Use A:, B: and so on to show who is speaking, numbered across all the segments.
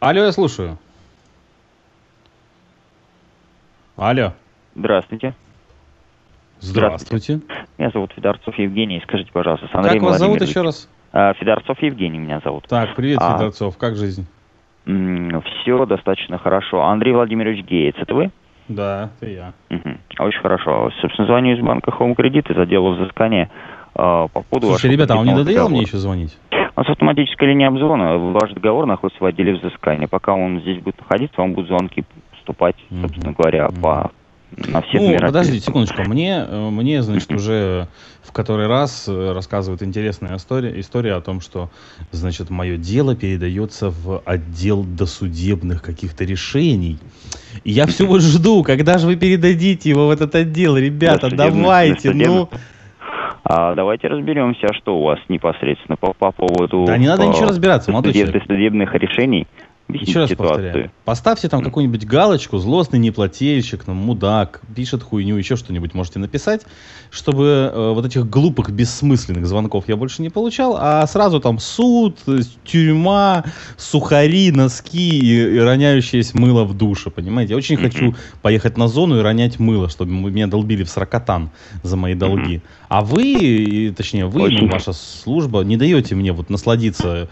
A: Алло, я слушаю. Алло.
B: Здравствуйте.
A: Здравствуйте.
B: Меня зовут Федорцов Евгений. Скажите, пожалуйста, с
A: Как
B: Андреем
A: вас зовут
B: Владимировичем.
A: еще раз?
B: Федорцов Евгений меня зовут.
A: Так, привет, Федорцов. Как жизнь?
B: Все достаточно хорошо. Андрей Владимирович Гейтс, это вы?
A: Да, это я.
B: Очень хорошо. Собственно, звоню из банка Home Credit из отдела взыскания по поводу
A: Слушайте,
B: вашего
A: ребята, а вам не
B: кредитного
A: надоело
B: договора.
A: мне еще звонить?
B: У нас автоматическая линия обзвона. Ваш договор находится в отделе взыскания. Пока он здесь будет находиться, вам будут звонки поступать, собственно говоря, на все номера.
A: Подождите секундочку. Мне, значит, уже в который раз рассказывает интересная история о том, что, значит, мое дело передается в отдел досудебных каких-то решений. И я все вот жду, когда же вы передадите его в этот отдел, ребята, давайте, ну...
B: Давайте разберемся, что у вас непосредственно по поводу...
A: Да не надо ничего разбираться, молодой человек.
B: Судебных решений.
A: Еще раз повторяю. Поставьте там какую-нибудь галочку, злостный неплательщик, мудак, пишет хуйню, еще что-нибудь можете написать, чтобы вот этих глупых, бессмысленных звонков я больше не получал, а сразу там суд, тюрьма, сухари, носки и роняющееся мыло в душе, понимаете? Я очень хочу поехать на зону и ронять мыло, чтобы меня долбили в сракотан за мои долги. А вы, точнее вы, ваша служба, не даете мне вот насладиться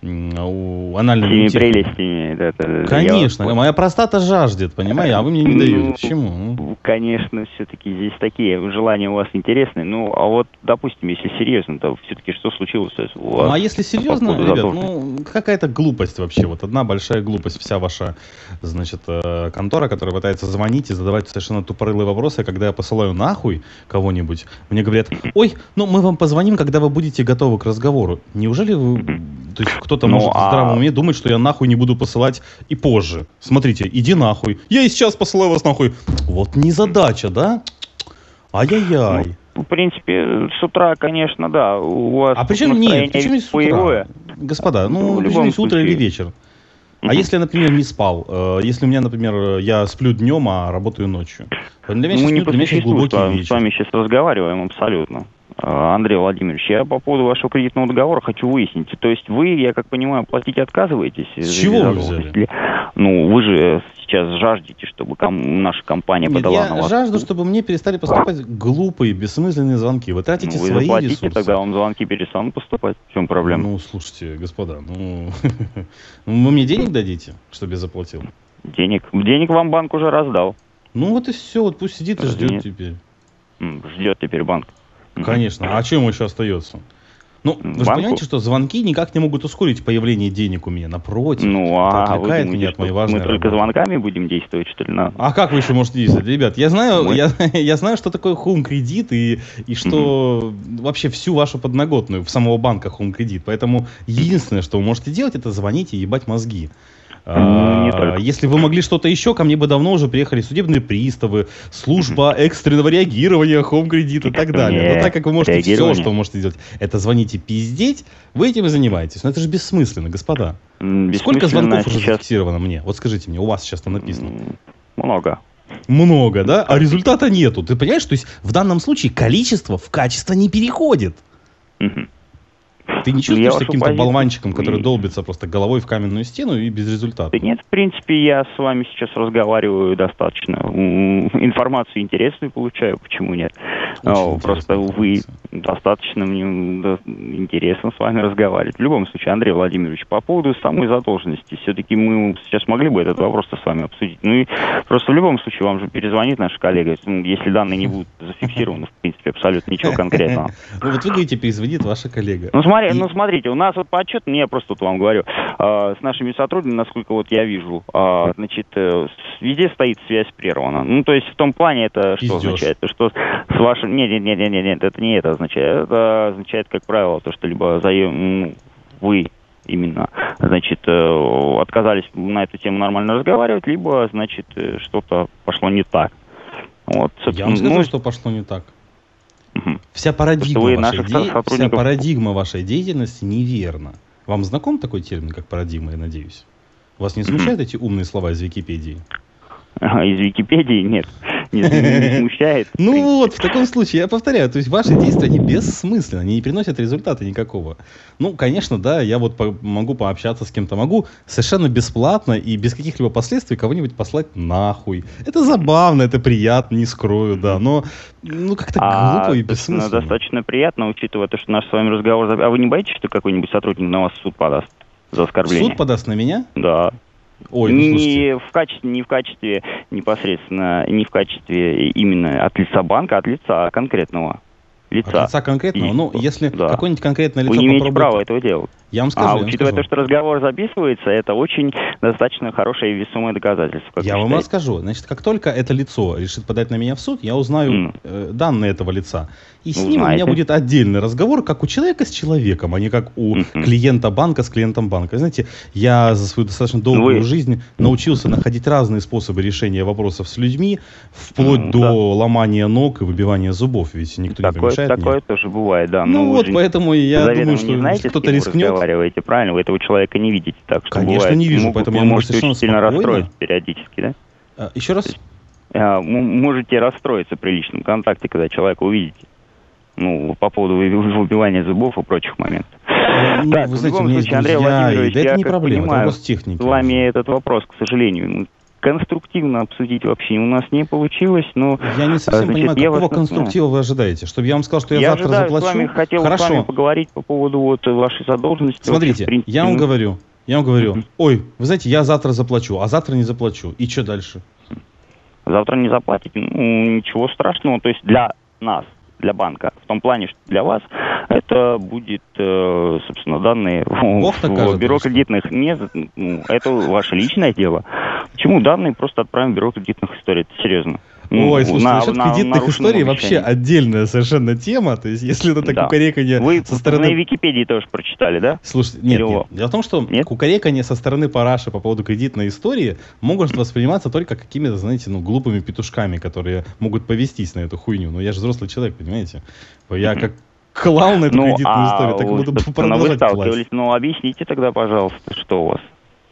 A: анальными
B: прелестями.
A: Конечно, моя простата жаждет, понимаете, а вы мне не даете. Почему?
B: Конечно, все-таки здесь такие желания у вас интересные. Ну, а вот, допустим, если серьезно, то все-таки что случилось у вас?
A: Ну, а если серьезно, ребят, какая-то глупость вообще. Вот одна большая глупость. Вся ваша, значит, контора, которая пытается звонить и задавать совершенно тупорылые вопросы, когда я посылаю нахуй кого-нибудь, мне говорят: ой, ну мы вам позвоним, когда вы будете готовы к разговору. Неужели вы... То есть кто-то может в здравом уме думать, что я нахуй не буду посылать и позже. Смотрите, иди нахуй. Я и сейчас посылаю вас нахуй. Вот незадача, да? Ай-яй-яй.
B: Ну, в принципе, с утра, конечно, да. У вас
A: а причем нет, причем с утра? Господа, причем с утра или вечер? А если я, например, не спал? Если у меня, например, я сплю днем, а работаю ночью? Для меня сейчас глубокий вечер.
B: С вами сейчас разговариваем абсолютно. Андрей Владимирович, я по поводу вашего кредитного договора хочу выяснить. То есть вы, я как понимаю, платить отказываетесь?
A: С чего вы взяли?
B: Ну, вы же сейчас жаждете, чтобы наша компания подала на вас...
A: Я жажду, чтобы мне перестали поступать глупые, бессмысленные звонки. Вы тратите свои ресурсы.
B: Вы заплатите, тогда вам звонки перестанут поступать. В чем проблема?
A: Ну, слушайте, господа, вы мне денег дадите, чтобы я заплатил?
B: Денег вам банк уже раздал.
A: Ну, вот и все, вот пусть сидит и ждет теперь.
B: Ждет теперь банк.
A: Конечно. А чем ему еще остается? Ну, вы же понимаете, что звонки никак не могут ускорить появление денег у меня. Напротив, это отвлекает меня от моей важной
B: работы. Мы только звонками будем действовать, что ли?
A: А как вы еще можете действовать? Ребят, я знаю, что такое Home Credit и что вообще всю вашу подноготную в самого банка Home Credit. Поэтому единственное, что вы можете делать, это звонить и ебать мозги. Если вы могли что-то еще, ко мне бы давно уже приехали судебные приставы, служба экстренного реагирования, Home Credit и так далее. Но так как вы можете все, что вы можете сделать, это звонить и пиздеть, вы этим и занимаетесь. Но это же бессмысленно, господа. Сколько звонков уже зафиксировано мне? Вот скажите мне, у вас сейчас там написано. Много, да? А результата нету. Ты понимаешь, то есть в данном случае количество в качество не переходит. Ты не чувствуешь каким-то болванчиком, который долбится просто головой в каменную стену и без результата?
B: Да нет, в принципе, я с вами сейчас разговариваю достаточно. Информацию интересную получаю, почему нет? Просто вы достаточно мне интересно с вами разговаривать. В любом случае, Андрей Владимирович, по поводу самой задолженности, все-таки мы сейчас могли бы этот вопрос с вами обсудить. Ну и просто в любом случае вам же перезвонит наш коллега, если данные не будут зафиксированы, в принципе, абсолютно ничего конкретного.
A: Ну вот вы говорите, перезвонит ваша коллега.
B: Смотрите, у нас вот по отчету, я просто тут вам говорю, с нашими сотрудниками, насколько вот я вижу, значит, везде стоит связь прервана. Ну, то есть в том плане это что означает? Что с вашим... Нет, это не это означает. Это означает, как правило, то, что либо вы именно, значит, отказались на эту тему нормально разговаривать, либо, значит, что-то пошло не так. Вот,
A: я вам скажу, что пошло не так. Вся парадигма вашей деятельности неверна. Вам знаком такой термин, как парадигма, я надеюсь? Вас не смущают эти умные слова из Википедии?
B: Из Википедии? Нет. не смущает?
A: Ну вот, в таком случае, я повторяю, то есть ваши действия, они бессмысленны, они не приносят результата никакого. Ну, конечно, да, я вот могу пообщаться с кем-то, могу совершенно бесплатно и без каких-либо последствий кого-нибудь послать нахуй. Это забавно, это приятно, не скрою, да, но ну как-то глупо и бессмысленно.
B: Достаточно приятно, учитывая то, что наш с вами разговор... А вы не боитесь, что какой-нибудь сотрудник на вас в суд подаст за оскорбление?
A: Суд подаст на меня?
B: Да.
A: Ой, ну слушайте.
B: Не в качестве непосредственно, не в качестве именно от лица банка, от лица конкретного лица.
A: От лица конкретного? Ну, если какое-нибудь конкретное лицо
B: вы не имеете
A: попробует...
B: права этого делать.
A: Я вам скажу.
B: Учитывая то, что разговор записывается, это очень достаточно хорошее и весомое доказательство.
A: Я вам расскажу. Значит, как только это лицо решит подать на меня в суд, я узнаю данные этого лица. И с ним у меня будет отдельный разговор, как у человека с человеком, а не как у клиента банка с клиентом банка. Знаете, я за свою достаточно долгую жизнь научился находить разные способы решения вопросов с людьми, вплоть до ломания ног и выбивания зубов. Ведь никто не помешает мне.
B: Такое тоже бывает, да.
A: Ну вот, поэтому я думаю, что кто-то рискнет.
B: Правильно, вы этого человека не видите, так что
A: конечно,
B: бывает.
A: не вижу, поэтому я
B: можете очень сильно расстроиться периодически, да?
A: Еще раз?
B: Можете расстроиться при личном контакте, когда человека увидите. Ну, по поводу выбивания зубов и прочих моментов.
A: Так, вы знаете, у меня есть друзья, да это не проблема, это вопрос техники.
B: С вами этот вопрос, к сожалению, конструктивно обсудить вообще у нас не получилось, но...
A: Я не совсем понимаю, какого конструктива вы ожидаете? Чтобы я вам сказал, что я завтра заплачу?
B: Хотел с вами поговорить по поводу вот вашей задолженности.
A: Смотрите, вообще, я вам говорю, ой, вы знаете, я завтра заплачу, а завтра не заплачу. И что дальше?
B: Завтра не заплатите? Ну, ничего страшного. То есть для нас, для банка, в том плане, что для вас это будет, собственно, данные в бюро кредитных. Нет, это ваше личное дело. Почему данные просто отправим в бюро кредитных историй? Это серьезно.
A: Ой, слушайте, насчет кредитных историй вообще отдельная совершенно тема. То есть, если это кукареканье со стороны...
B: Вы на Википедии тоже прочитали, да?
A: Слушайте, нет. Дело в том, что кукареканье со стороны параши по поводу кредитной истории могут восприниматься только какими-то, знаете, глупыми петушками, которые могут повестись на эту хуйню. Но я же взрослый человек, понимаете? Я как клал на эту кредитную историю, так буду продолжать класть.
B: Ну, объясните тогда, пожалуйста, что у вас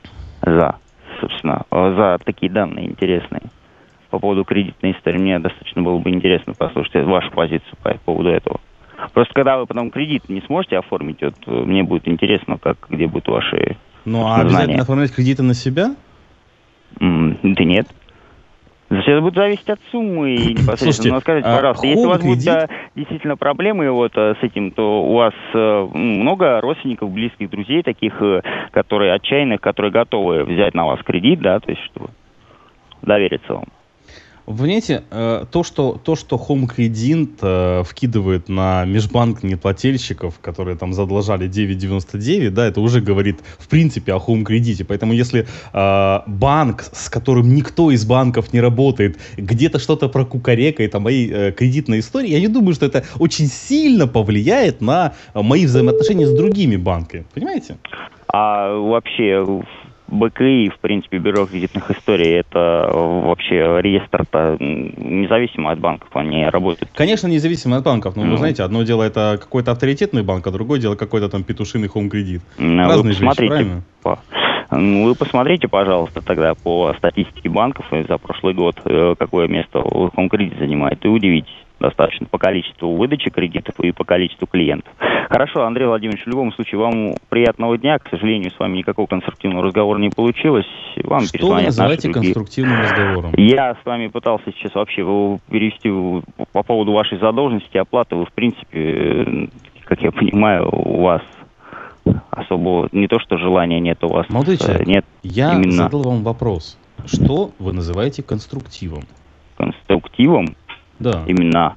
B: за такие данные интересные. По поводу кредитной истории мне достаточно было бы интересно послушать вашу позицию по поводу этого. Просто когда вы потом кредит не сможете оформить, вот мне будет интересно, где будут ваши
A: знания. Обязательно оформлять кредиты на себя?
B: Да нет. Это будет зависеть от суммы и непосредственно. Слушайте, скажите, пожалуйста, если у вас будут действительно проблемы вот с этим, то у вас много родственников, близких, друзей таких, которые отчаянных, которые готовы взять на вас кредит, да, то есть чтобы довериться вам.
A: Вы понимаете, то, что Home Credit вкидывает на межбанк неплательщиков, которые там задолжали 9,99, да, это уже говорит в принципе о Home Credit. Поэтому если банк, с которым никто из банков не работает, где-то что-то прокукарекает о моей кредитной истории, я не думаю, что это очень сильно повлияет на мои взаимоотношения с другими банками. Понимаете?
B: А вообще... БКИ, в принципе, бюро кредитных историй, это вообще реестр-то независимо от банков, они работают.
A: Конечно, независимо от банков, но вы знаете, одно дело это какой-то авторитетный банк, а другое дело какой-то там петушиный Home Credit. Разные вещи, правильно?
B: Вы посмотрите, пожалуйста, тогда по статистике банков за прошлый год, какое место Home Credit занимает, и удивитесь. Достаточно по количеству выдачи кредитов и по количеству клиентов. Хорошо, Андрей Владимирович, в любом случае, вам приятного дня. К сожалению, с вами никакого конструктивного разговора не получилось. Вам
A: что вы называете конструктивным разговором?
B: Я с вами пытался сейчас вообще перевести по поводу вашей задолженности, оплаты. Вы, в принципе, как я понимаю, у вас особо не то, что желания нет у вас.
A: Молодой человек,
B: нет,
A: я задал вам вопрос. Что вы называете конструктивом?
B: Конструктивом?
A: Да.
B: Именно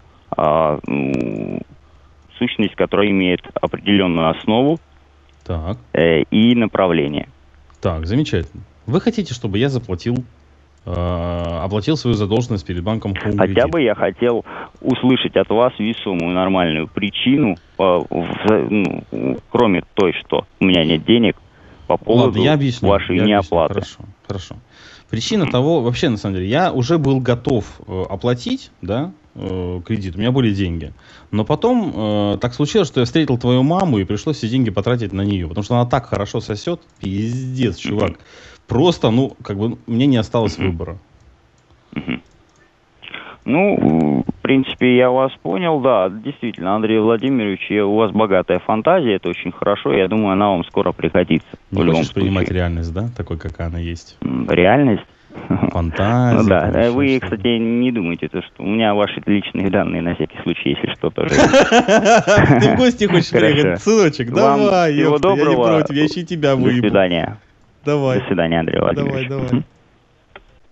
B: сущность, которая имеет определенную основу и направление.
A: Так, замечательно. Вы хотите, чтобы я оплатил свою задолженность перед банком Home Credit?
B: Хотя бы я хотел услышать от вас весомую нормальную причину, кроме той, что у меня нет денег, по поводу вашей неоплаты.
A: Хорошо. Причина того, вообще, на самом деле, я уже был готов оплатить, да, кредит, у меня были деньги. Но потом так случилось, что я встретил твою маму и пришлось все деньги потратить на нее, потому что она так хорошо сосет, пиздец, чувак. Просто, мне не осталось выбора.
B: Ну, в принципе, я вас понял, да, действительно, Андрей Владимирович, у вас богатая фантазия, это очень хорошо, я думаю, она вам скоро пригодится.
A: Не хочешь принимать реальность, да, такой, какая она есть?
B: Реальность?
A: Фантазия.
B: Ну, да, вы, кстати, не думайте, что у меня ваши личные данные на всякий случай, если что-то.
A: Ты в гости хочешь приехать, сыночек? Давай,
B: всего доброго.
A: Я не против, я еще и тебя выебу.
B: До свидания.
A: Давай.
B: До свидания, Андрей Владимирович.
A: Давай.